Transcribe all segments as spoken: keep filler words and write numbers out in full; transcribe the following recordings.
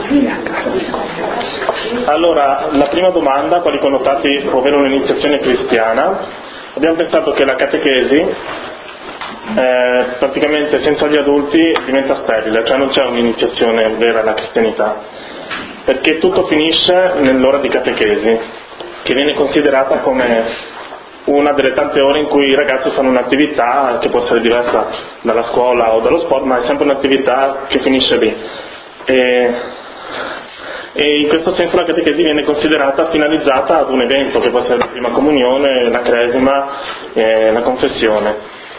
Allora, la prima domanda, quali connotati può avere un'iniziazione cristiana? Abbiamo pensato che la catechesi eh, praticamente senza gli adulti diventa sterile, cioè non c'è un'iniziazione vera alla cristianità, perché tutto finisce nell'ora di catechesi, che viene considerata come una delle tante ore in cui i ragazzi fanno un'attività che può essere diversa dalla scuola o dallo sport, ma è sempre un'attività che finisce lì. E, e in questo senso la catechesi viene considerata finalizzata ad un evento che può essere la prima comunione, la cresima, eh, la confessione.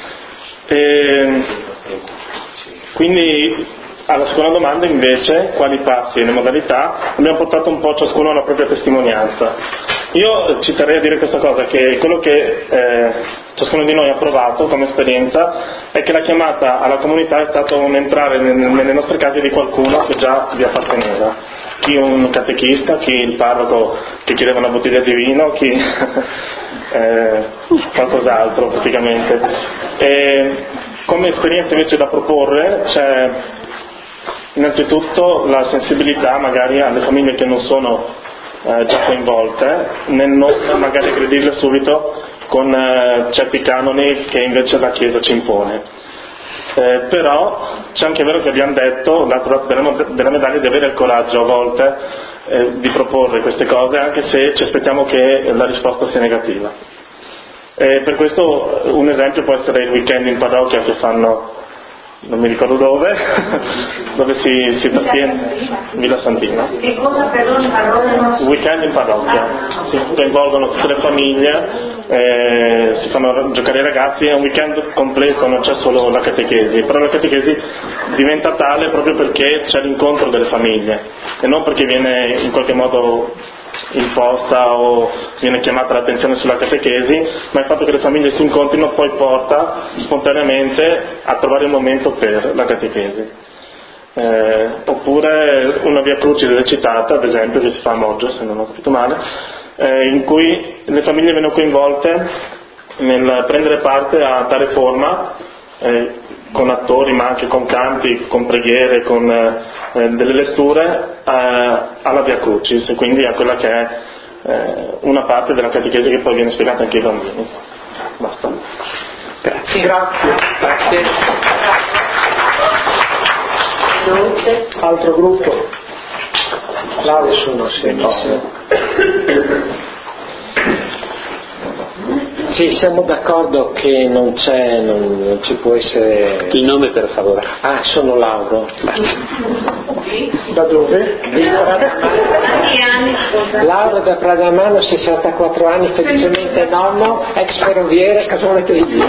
E quindi alla seconda domanda invece, quali passi e le modalità, abbiamo portato un po' ciascuno la propria testimonianza. Io ci terrei a dire questa cosa, che quello che eh, ciascuno di noi ha provato come esperienza è che la chiamata alla comunità è stato un entrare nelle nostre case di qualcuno che già vi apparteneva, chi un catechista, chi il parroco che chiedeva una bottiglia di vino, chi eh, qualcos'altro praticamente. E come esperienza invece da proporre c'è innanzitutto la sensibilità magari alle famiglie che non sono eh, già coinvolte, nel non magari aggredirle subito con eh, certi canoni che invece la Chiesa ci impone. Eh, però c'è anche vero che abbiamo detto, l'altro lato della, della medaglia, di avere il coraggio a volte eh, di proporre queste cose, anche se ci aspettiamo che la risposta sia negativa. Eh, per questo un esempio può essere il weekend in parrocchia che fanno, non mi ricordo dove, dove si, si trattiene, Villa Santina. Che cosa perdoni parole? Weekend in parrocchia, si coinvolgono tutte le famiglie, eh, si fanno giocare i ragazzi, è un weekend completo, non c'è solo la catechesi, però la catechesi diventa tale proprio perché c'è l'incontro delle famiglie e non perché viene in qualche modo imposta o viene chiamata l'attenzione sulla catechesi, ma il fatto che le famiglie si incontrino poi porta spontaneamente a trovare il momento per la catechesi. Eh, oppure una via crucis recitata, ad esempio, che si fa a Moggio, se non ho capito male, eh, in cui le famiglie vengono coinvolte nel prendere parte a dare forma eh, con attori, ma anche con canti, con preghiere, con eh, delle letture eh, alla Via Crucis, e quindi a quella che è eh, una parte della catechesi che poi viene spiegata anche ai bambini. Basta. Grazie. Grazie. Grazie. Altro gruppo? Là nessuno si è messo. Sì, siamo d'accordo che non c'è, non, non ci può essere... Il nome per favore. Ah, sono Lauro. Da dove? Lauro da Pradamano, sessantaquattro anni, felicemente nonno, ex ferroviere, cosa volete dire?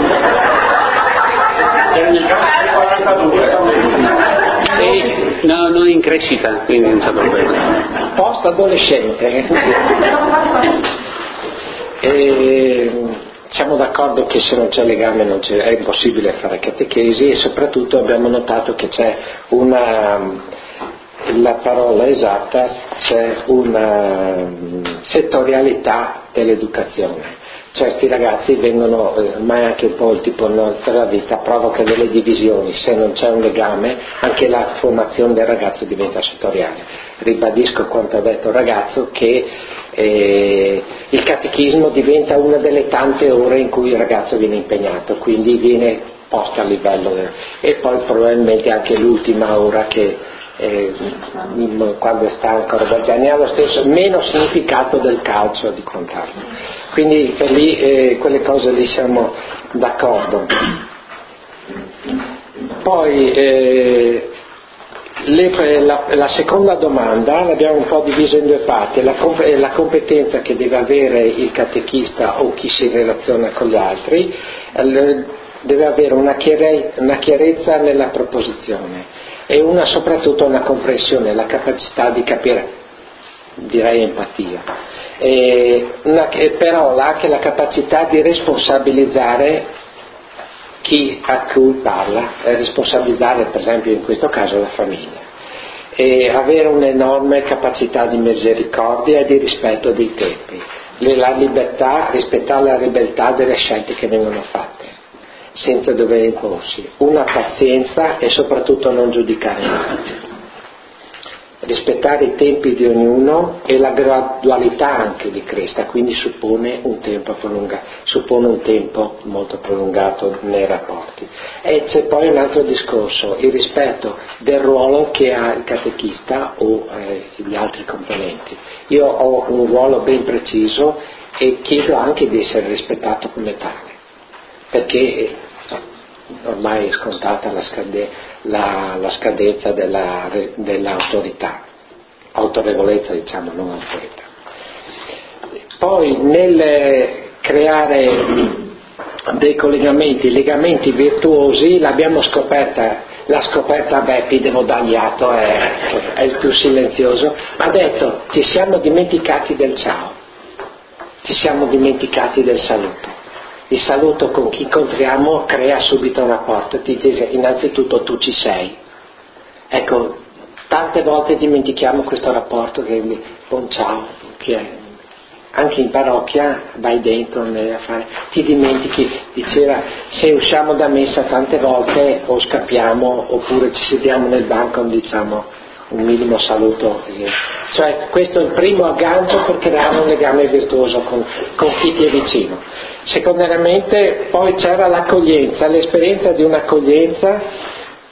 E, no, non in crescita, quindi non c'è problema. Post adolescente. E siamo d'accordo che se non c'è legame non c'è, è impossibile fare catechesi, e soprattutto abbiamo notato che c'è una, la parola esatta, c'è una settorialità dell'educazione. Certi ragazzi vengono, eh, ma è anche un po' il tipo della vita, provoca delle divisioni, se non c'è un legame anche la formazione del ragazzo diventa settoriale. Ribadisco quanto ha detto il ragazzo, che eh, il catechismo diventa una delle tante ore in cui il ragazzo viene impegnato, quindi viene posto a livello del, e poi probabilmente anche l'ultima ora che eh, quando sta ancora da Gianni ha lo stesso, meno significato del calcio di quant'altro, quindi lì eh, quelle cose lì siamo d'accordo. Poi eh, le, la, la seconda domanda l'abbiamo un po' divisa in due parti, la, la competenza che deve avere il catechista o chi si relaziona con gli altri, deve avere una, chiare, una chiarezza nella proposizione e una soprattutto una comprensione, la capacità di capire, direi empatia, e una, però anche la capacità di responsabilizzare chi a cui parla, responsabilizzare per esempio in questo caso la famiglia, e avere un'enorme capacità di misericordia e di rispetto dei tempi, la libertà, rispettare la libertà delle scelte che vengono fatte senza dover imporsi, una pazienza e soprattutto non giudicare mai. rispettare i tempi di ognuno e la gradualità anche di crescita, quindi suppone un tempo prolungato, suppone un tempo molto prolungato nei rapporti. E c'è poi un altro discorso, il rispetto del ruolo che ha il catechista o eh, gli altri componenti. Io ho un ruolo ben preciso e chiedo anche di essere rispettato come tale, perché ormai è scontata la, scade, la, la scadenza della, dell'autorità, autorevolezza diciamo, non autorità. Poi nel creare dei collegamenti, legamenti virtuosi, l'abbiamo scoperta, l'ha scoperta Beppi, devo dargli atto, è, è il più silenzioso, ha detto ci siamo dimenticati del ciao, ci siamo dimenticati del saluto. Il saluto con chi incontriamo crea subito un rapporto, ti dice innanzitutto tu ci sei. Ecco, tante volte dimentichiamo questo rapporto che è buon ciao, che è, anche in parrocchia vai dentro a fare, ti dimentichi, diceva se usciamo da messa tante volte o scappiamo oppure ci sediamo nel banco e diciamo un minimo saluto, cioè questo è il primo aggancio per creare un legame virtuoso con, con chi ti è vicino. Secondariamente poi c'era l'accoglienza, l'esperienza di un'accoglienza,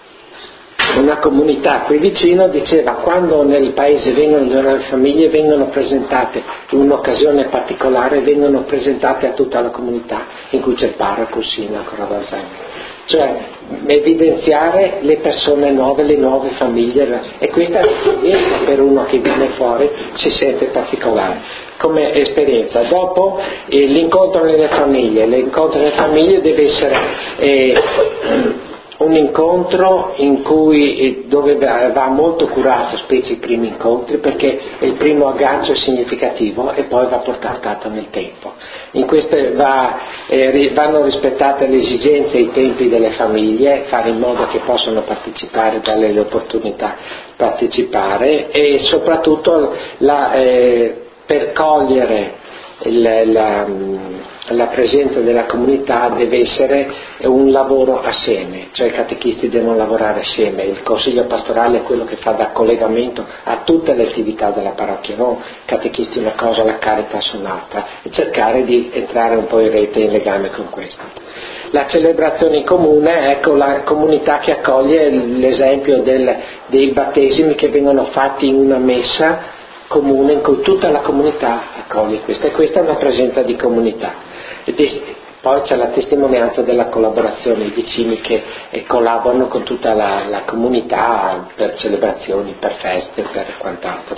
una comunità qui vicino diceva quando nel paese vengono le famiglie vengono presentate in un'occasione particolare, vengono presentate a tutta la comunità in cui c'è il parroco, il sindaco, roba del genere. Cioè evidenziare le persone nuove, le nuove famiglie, e questa è l'esperienza per uno che viene fuori, si sente particolare come esperienza. Dopo eh, l'incontro nelle famiglie, l'incontro nelle famiglie deve essere eh, un incontro in cui, dove va molto curato, specie i primi incontri, perché il primo aggancio è significativo e poi va portato nel tempo. In queste va, eh, vanno rispettate le esigenze e i tempi delle famiglie, fare in modo che possano partecipare, darle le opportunità partecipare e soprattutto la, eh, per cogliere il, la, la presenza della comunità deve essere un lavoro assieme, cioè i catechisti devono lavorare assieme, il consiglio pastorale è quello che fa da collegamento a tutte le attività della parrocchia, non catechisti una cosa, la Caritas un'altra, e cercare di entrare un po' in rete in legame con questo. La celebrazione in comune, ecco la comunità che accoglie l'esempio del, dei battesimi che vengono fatti in una messa comune in cui tutta la comunità accoglie questa, e questa è una presenza di comunità. E poi c'è la testimonianza della collaborazione, i vicini che eh, collaborano con tutta la, la comunità per celebrazioni, per feste, per quant'altro.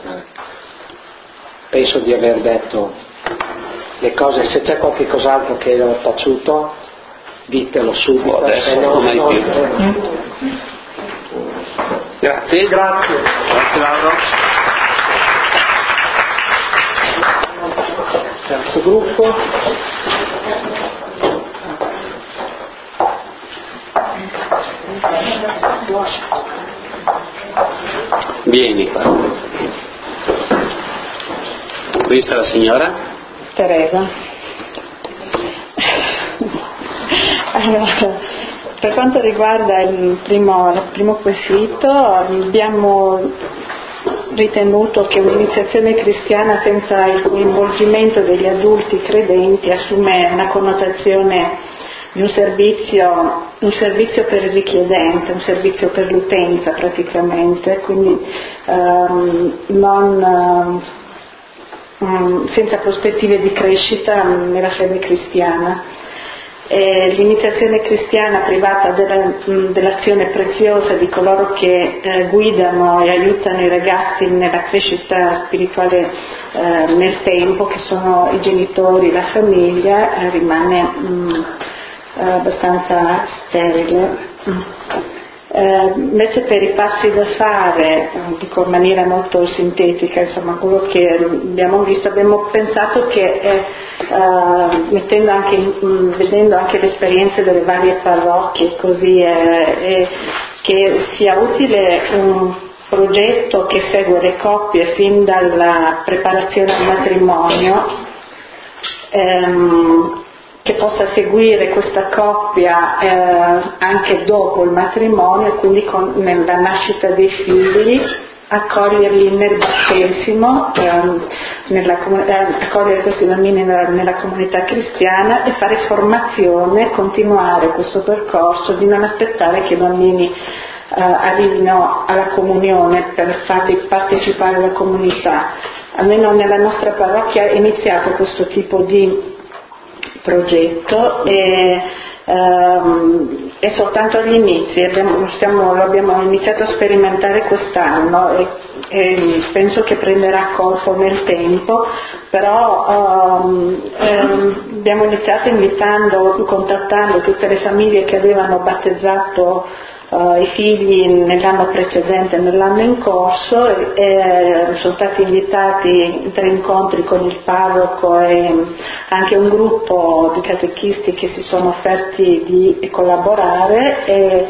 Penso di aver detto le cose, se c'è qualche cos'altro che ho taciuto ditelo subito. Adesso no, non no, più. no. Grazie. Grazie. Grazie Lauro. Terzo gruppo. Vieni. Questa è la signora? Teresa. Allora, per quanto riguarda il primo, il primo quesito, abbiamo ritenuto che un'iniziazione cristiana senza il coinvolgimento degli adulti credenti assume una connotazione di un servizio, un servizio per il richiedente, un servizio per l'utenza praticamente, quindi ehm, non, ehm, senza prospettive di crescita nella fede cristiana. E l'iniziazione cristiana privata della, dell'azione preziosa di coloro che eh, guidano e aiutano i ragazzi nella crescita spirituale eh, nel tempo, che sono i genitori, la famiglia, eh, rimane mh, abbastanza sterile. Eh, invece per i passi da fare, dico in maniera molto sintetica, insomma quello che abbiamo visto, abbiamo pensato che eh, eh, mettendo anche, mh, vedendo anche le esperienze delle varie parrocchie così, eh, eh, che sia utile un progetto che segue le coppie fin dalla preparazione al matrimonio, ehm, che possa seguire questa coppia eh, anche dopo il matrimonio, quindi con, nella nascita dei figli, accoglierli nel battesimo, ehm, nella, eh, accogliere questi bambini nella, nella comunità cristiana e fare formazione, continuare questo percorso di non aspettare che i bambini eh, arrivino alla comunione per farli partecipare alla comunità. Almeno nella nostra parrocchia è iniziato questo tipo di progetto e Um, è soltanto agli inizi, abbiamo, stiamo, lo abbiamo iniziato a sperimentare quest'anno e, e penso che prenderà corpo nel tempo, però um, um, abbiamo iniziato invitando, contattando tutte le famiglie che avevano battezzato uh, i figli nell'anno precedente e nell'anno in corso e, e sono stati invitati in tre incontri con il parroco e anche un gruppo di catechisti che si sono offerti di collaborare e,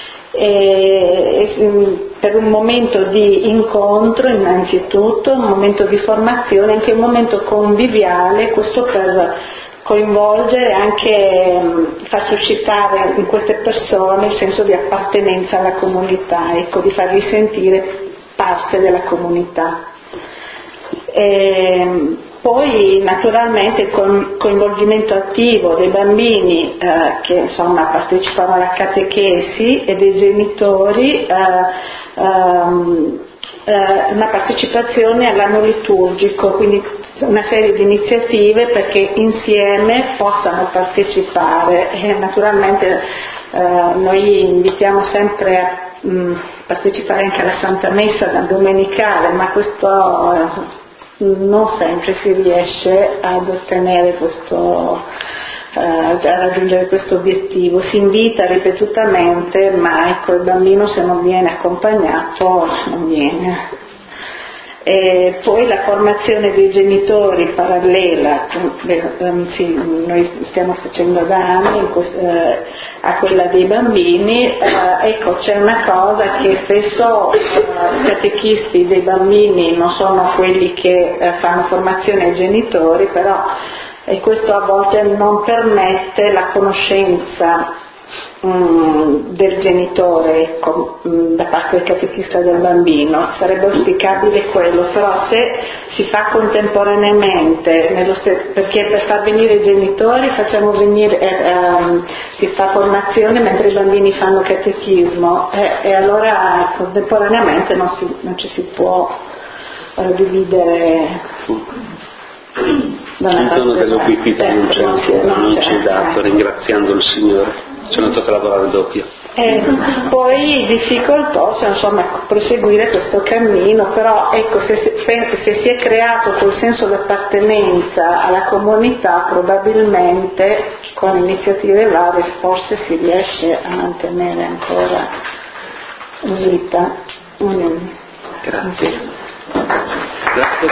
e, e per un momento di incontro innanzitutto, un momento di formazione, anche un momento conviviale, questo per coinvolgere e anche far suscitare in queste persone il senso di appartenenza alla comunità, ecco, di farli sentire parte della comunità. E poi naturalmente il coinvolgimento attivo dei bambini eh, che insomma partecipano alla catechesi e dei genitori, eh, ehm, eh, una partecipazione all'anno liturgico, quindi una serie di iniziative perché insieme possano partecipare e naturalmente eh, noi invitiamo sempre a mh, partecipare anche alla Santa Messa domenicale, ma questo eh, non sempre si riesce ad ottenere questo, eh, a raggiungere questo obiettivo. Si invita ripetutamente, ma ecco, il bambino se non viene accompagnato non viene. E poi la formazione dei genitori parallela, sì, noi stiamo facendo da anni eh, a quella dei bambini, eh, ecco c'è una cosa che spesso eh, i catechisti dei bambini non sono quelli che eh, fanno formazione ai genitori, però e questo a volte non permette la conoscenza del genitore, ecco, da parte del catechista del bambino. Sarebbe auspicabile quello, però se si fa contemporaneamente nello st- perché per far venire i genitori facciamo venire eh, ehm, si fa formazione mentre i bambini fanno catechismo eh, e allora contemporaneamente non, si, non ci si può eh, dividere da una parte dell'obiettivo non ci non c'è dato, ringraziando il Signore. Ci hanno toccato lavorare doppio. E poi difficoltoso insomma proseguire questo cammino, però ecco se si, se si è creato quel senso di appartenenza alla comunità probabilmente con iniziative varie forse si riesce a mantenere ancora in vita. Mm. Grazie. Grazie.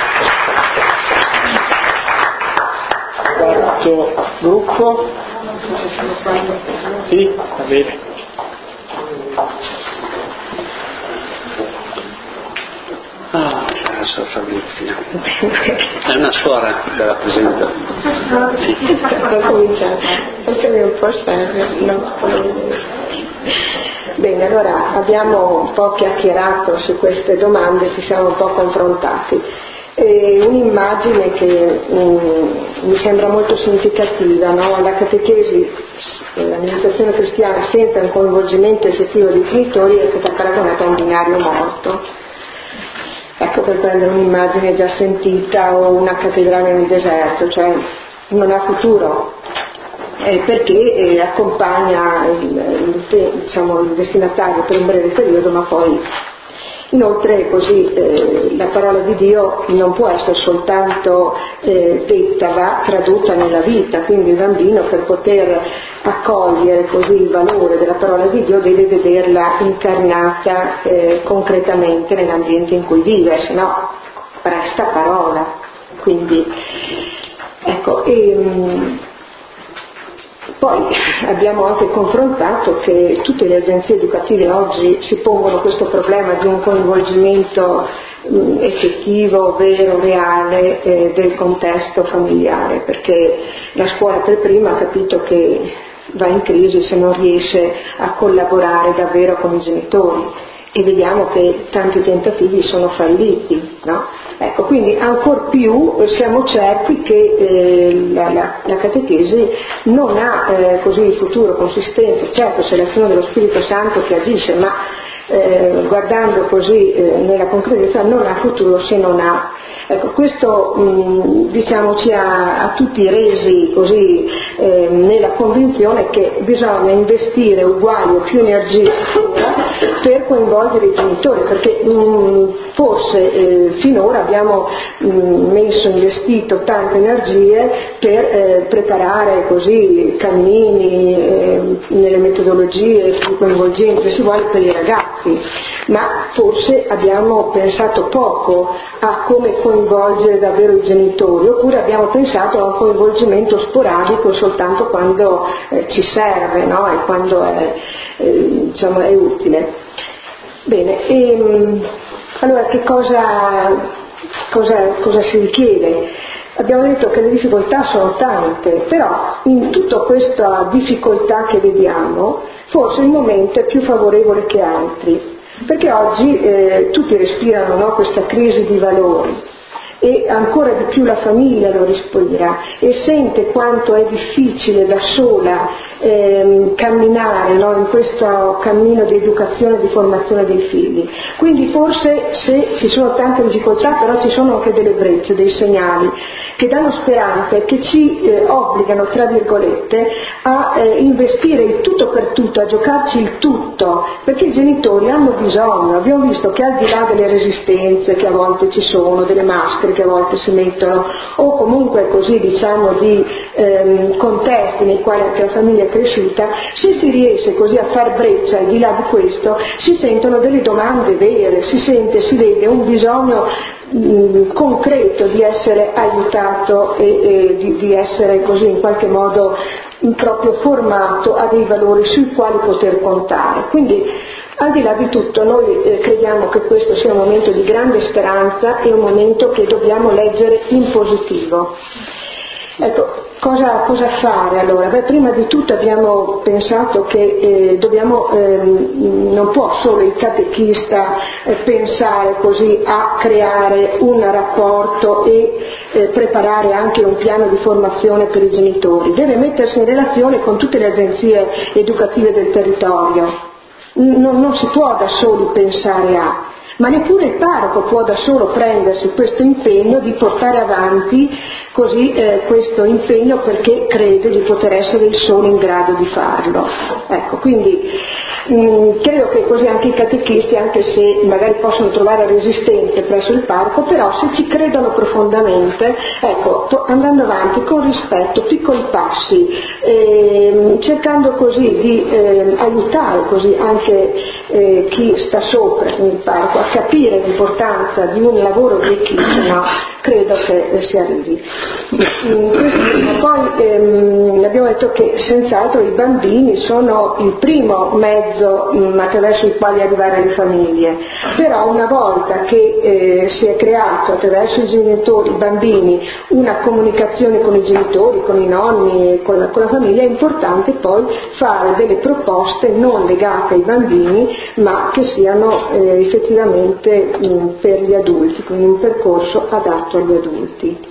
Quarto gruppo. Sì, va bene. Ah, la sua Fabrizia. È una suora che la presenta. Sì. Ho cominciato. Forse mi un po' serve. No. Bene, allora abbiamo un po' chiacchierato su queste domande, ci siamo un po' confrontati. E un'immagine che um, mi sembra molto significativa, no? La catechesi, la meditazione cristiana senza un coinvolgimento effettivo dei genitori è stata paragonata a un binario morto. Ecco, per prendere un'immagine già sentita, o una cattedrale nel deserto, cioè non ha futuro, eh, perché eh, accompagna il, il, diciamo, il destinatario per un breve periodo, ma poi inoltre così eh, la parola di Dio non può essere soltanto eh, detta, va tradotta nella vita, quindi il bambino per poter accogliere così il valore della parola di Dio deve vederla incarnata eh, concretamente nell'ambiente in cui vive, se no resta parola. Quindi ecco, e, poi abbiamo anche confrontato che tutte le agenzie educative oggi si pongono questo problema di un coinvolgimento mh, effettivo, vero, reale eh, del contesto familiare, perché la scuola per prima ha capito che va in crisi se non riesce a collaborare davvero con i genitori, e vediamo che tanti tentativi sono falliti, no? Ecco, quindi ancor più siamo certi che eh, la, la, la catechesi non ha eh, così futuro, consistenza, certo c'è l'azione dello Spirito Santo che agisce, ma eh, guardando così eh, nella concretezza non ha futuro se non ha. Ecco, questo mh, diciamo ci ha, ha tutti resi così eh, nella convinzione che bisogna investire uguali o più energie per coinvolgere i genitori, perché mh, forse eh, finora abbiamo mh, messo, investito tante energie per eh, preparare così cammini eh, nelle metodologie più coinvolgenti si vuole per i ragazzi, ma forse abbiamo pensato poco a come coinvolgere davvero i genitori, oppure abbiamo pensato a un coinvolgimento sporadico soltanto quando eh, ci serve, no? E quando è, eh, diciamo, è utile. Bene, e, allora che cosa, cosa, cosa si richiede? Abbiamo detto che le difficoltà sono tante, però in tutta questa difficoltà che vediamo, forse il momento è più favorevole che altri, perché oggi eh, tutti respirano, no, questa crisi di valori, e ancora di più la famiglia lo respira e sente quanto è difficile da sola ehm, camminare, no, in questo cammino di educazione e di formazione dei figli. Quindi forse se ci sono tante difficoltà, però ci sono anche delle brecce, dei segnali che danno speranza e che ci eh, obbligano, tra virgolette, a eh, investire il tutto per tutto, a giocarci il tutto, perché i genitori hanno bisogno. Abbiamo visto che al di là delle resistenze che a volte ci sono, delle maschere che a volte si mettono, o comunque così diciamo di ehm, contesti nei quali anche la famiglia è cresciuta, se si riesce così a far breccia al di là di questo, si sentono delle domande vere, si sente, si vede un bisogno mh, concreto di essere aiutato e, e di, di essere così in qualche modo proprio formato a dei valori sui quali poter contare. Quindi al di là di tutto noi eh, crediamo che questo sia un momento di grande speranza e un momento che dobbiamo leggere in positivo. Ecco, cosa, cosa fare allora? Beh, prima di tutto abbiamo pensato che eh, dobbiamo, ehm, non può solo il catechista eh, pensare così a creare un rapporto e eh, preparare anche un piano di formazione per i genitori, deve mettersi in relazione con tutte le agenzie educative del territorio. Non, non si può da soli pensare a, ma neppure il parroco può da solo prendersi questo impegno di portare avanti così eh, questo impegno perché crede di poter essere il solo in grado di farlo. Ecco, quindi mh, credo che così anche i catechisti, anche se magari possono trovare resistenze presso il parroco, però se ci credono profondamente, ecco, andando avanti con rispetto, piccoli passi, eh, cercando così di eh, aiutare così anche eh, chi sta sopra il parroco a capire l'importanza di un lavoro di equipe, no? Credo che eh, si arrivi. Questo, poi ehm, abbiamo detto che senz'altro i bambini sono il primo mezzo mh, attraverso il quale arrivare alle famiglie, però una volta che eh, si è creato attraverso i genitori, i bambini, una comunicazione con i genitori, con i nonni e con la, con la famiglia, è importante poi fare delle proposte non legate ai bambini ma che siano eh, effettivamente mh, per gli adulti, quindi un percorso adatto agli adulti.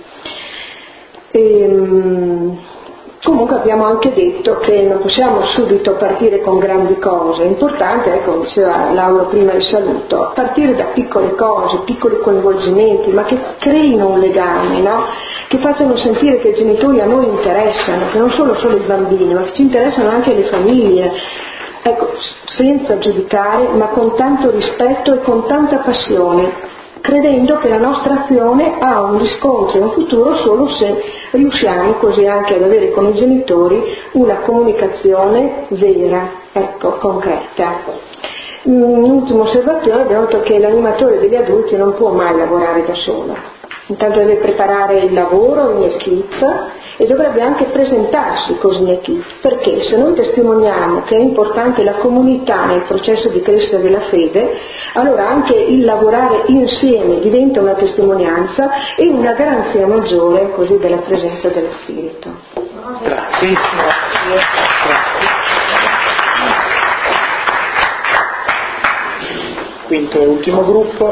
E, comunque abbiamo anche detto che non possiamo subito partire con grandi cose, è importante, ecco, diceva Laura prima il saluto, partire da piccole cose, piccoli coinvolgimenti, ma che creino un legame, no? Che facciano sentire che i genitori a noi interessano, che non sono solo i bambini, ma che ci interessano anche le famiglie. Ecco, senza giudicare, ma con tanto rispetto e con tanta passione, credendo che la nostra azione ha un riscontro e un futuro solo se riusciamo così anche ad avere con i genitori una comunicazione vera, ecco, concreta. Un'ultima osservazione, abbiamo detto che l'animatore degli adulti non può mai lavorare da solo. Intanto deve preparare il lavoro in equipe e dovrebbe anche presentarsi così in equipe, perché se noi testimoniamo che è importante la comunità nel processo di crescita della fede, allora anche il lavorare insieme diventa una testimonianza e una garanzia maggiore così della presenza dello Spirito. Grazie. Grazie. quinto e ultimo gruppo.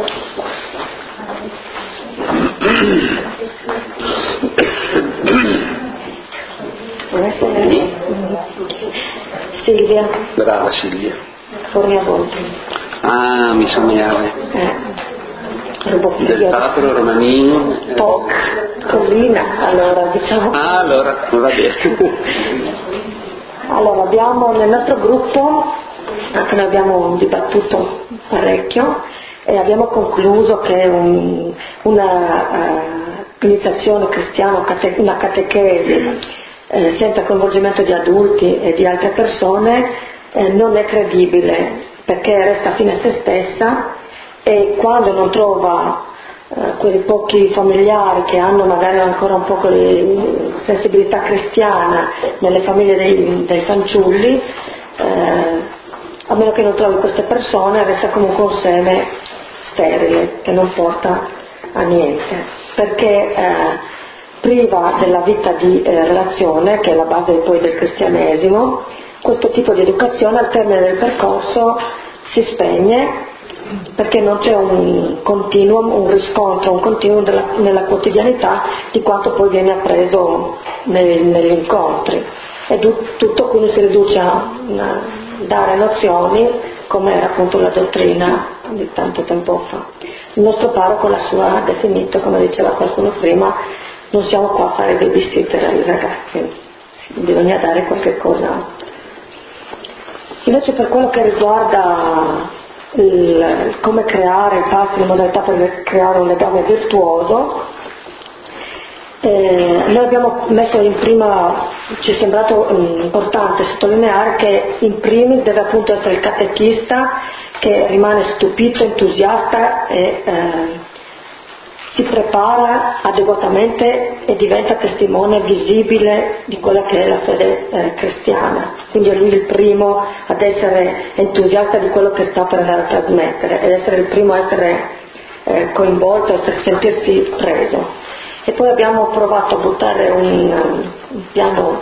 Silvia. Brava Silvia. Fornia Volpi. Ah, mi sognava. Eh. Del Papro Romanini. Poc, Collina, allora diciamo. Ah, allora, va bene. Allora, abbiamo nel nostro gruppo, anche noi abbiamo dibattuto parecchio e abbiamo concluso che un, una uh, iniziazione cristiana, una catechesi eh, senza coinvolgimento di adulti e di altre persone eh, non è credibile, perché resta fine a se stessa e quando non trova eh, quei pochi familiari che hanno magari ancora un po' di sensibilità cristiana nelle famiglie dei, dei fanciulli, eh, a meno che non trovi queste persone resta comunque un seme sterile che non porta a niente, perché eh, priva della vita di eh, relazione, che è la base poi del cristianesimo. Questo tipo di educazione al termine del percorso si spegne, perché non c'è un continuum, un riscontro, un continuum della, nella quotidianità di quanto poi viene appreso nei, negli incontri, e du, tutto quindi si riduce a una, dare nozioni come era appunto la dottrina di tanto tempo fa. Il nostro parroco la sua ha definito, come diceva qualcuno prima, non siamo qua a fare babysitter ai ragazzi, bisogna dare qualche cosa. Invece per quello che riguarda il, come creare i passi, le modalità per creare un legame virtuoso, eh, noi abbiamo messo in prima, ci è sembrato um, importante sottolineare che in primis deve appunto essere il catechista che rimane stupito, entusiasta e eh, si prepara adeguatamente e diventa testimone visibile di quella che è la fede eh, cristiana. Quindi è lui il primo ad essere entusiasta di quello che sta per andare a trasmettere ed essere il primo a essere eh, coinvolto, a sentirsi preso. E poi abbiamo provato a buttare un, un piano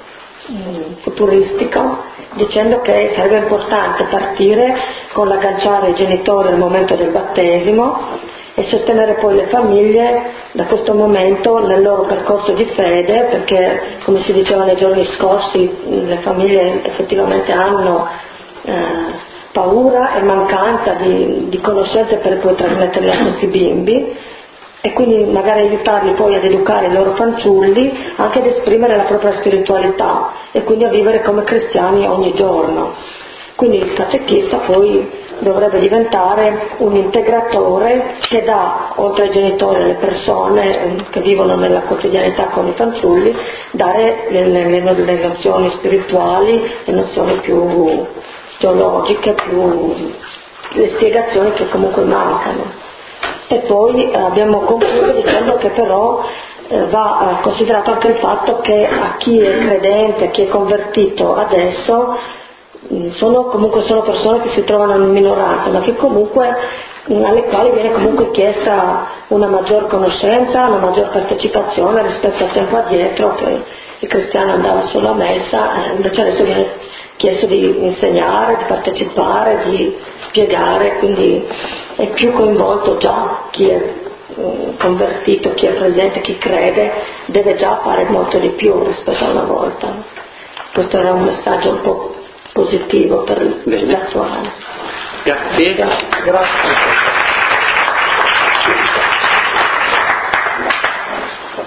um, futuristico, dicendo che sarebbe importante partire con l'agganciare i genitori al momento del battesimo e sostenere poi le famiglie da questo momento nel loro percorso di fede, perché come si diceva nei giorni scorsi le famiglie effettivamente hanno eh, paura e mancanza di, di conoscenze per poi trasmetterle a questi bimbi, e quindi magari aiutarli poi ad educare i loro fanciulli anche ad esprimere la propria spiritualità e quindi a vivere come cristiani ogni giorno. Quindi il catechista poi dovrebbe diventare un integratore che dà, oltre ai genitori e alle persone che vivono nella quotidianità con i fanciulli, dare le, le, le nozioni spirituali, le nozioni più teologiche, più le spiegazioni che comunque mancano. E poi eh, abbiamo concluso dicendo che però eh, va eh, considerato anche il fatto che a chi è credente, a chi è convertito adesso, sono comunque sono persone che si trovano in minoranza, ma che comunque alle quali viene comunque chiesta una maggior conoscenza, una maggior partecipazione rispetto al tempo addietro che il cristiano andava solo a messa, eh, invece adesso viene chiesto di insegnare, di partecipare, di spiegare, quindi è più coinvolto già chi è eh, convertito, chi è presente, chi crede, deve già fare molto di più rispetto a una volta. Questo era un messaggio un po' positivo per l'attuale. Grazie. Grazie.